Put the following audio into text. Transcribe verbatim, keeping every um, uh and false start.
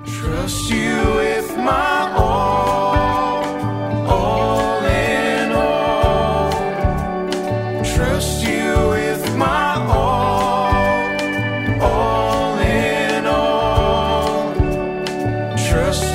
Trust you with my all, all in all. Trust you with my all, all in all. Trust